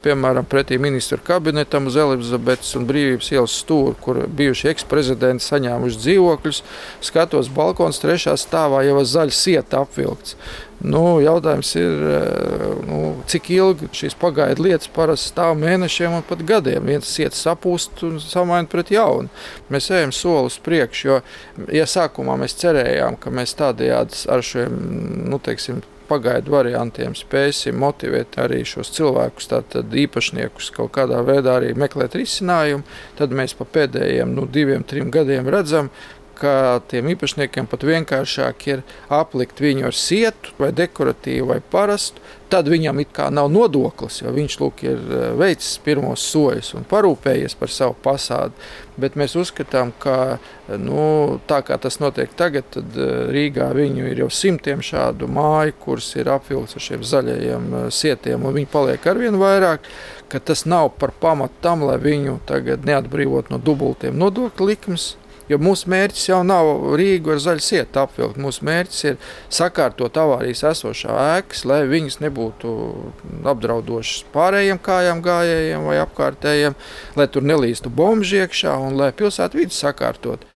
piemēram, pretī ministru kabinetam uz Elizabetes un Brīvības ielas stūri, kur bijuši eksprezidenti saņēmuši dzīvokļus. Skatos, balkons 3. stāvā jau ar zaļu sietu apvilkts. Jautājums ir, cik ilgi šīs pagaidu lietas parasti stāv mēnešiem un pat gadiem. Viens siets sapūst un samaina pret jaunu. Mēs ejam soli uz priekšu, jo, ja sākumā mēs cerējām, ka mēs tādējādi ar šiem, pagaidu variantiem spēsim motivēt arī šos cilvēkus, tātad īpašniekus kaut kādā veidā arī meklēt risinājumu, tad mēs pa pēdējiem 2-3 gadiem redzam, ka tiem īpašniekiem pat vienkāršāk ir aplikt viņu ar sietu vai dekoratīvu vai parastu, tad viņam it kā nav nodoklis, jo viņš ir veicis pirmos soļus un parūpējies par savu fasādi. Bet mēs uzskatām, ka tā kā tas notiek tagad, tad Rīgā viņu ir jau simtiem šādu māju, kuras ir apvilkts ar šiem zaļajiem sietiem, un viņi paliek arvien vairāk, ka tas nav par pamatu tam, lai viņu tagad neatbrīvot no dubultiem nodokļu likmes. Jo mūsu mērķis jau nav Rīgu ar zaļu sietu apvilkt. Mūsu mērķis ir sakārtot avārijas esošā ēkas, lai viņas nebūtu apdraudošas pārējiem kājām gājējiem vai apkārtējiem, lai tur nelīstu bomži iekšā un lai pilsētu vidi sakārtot.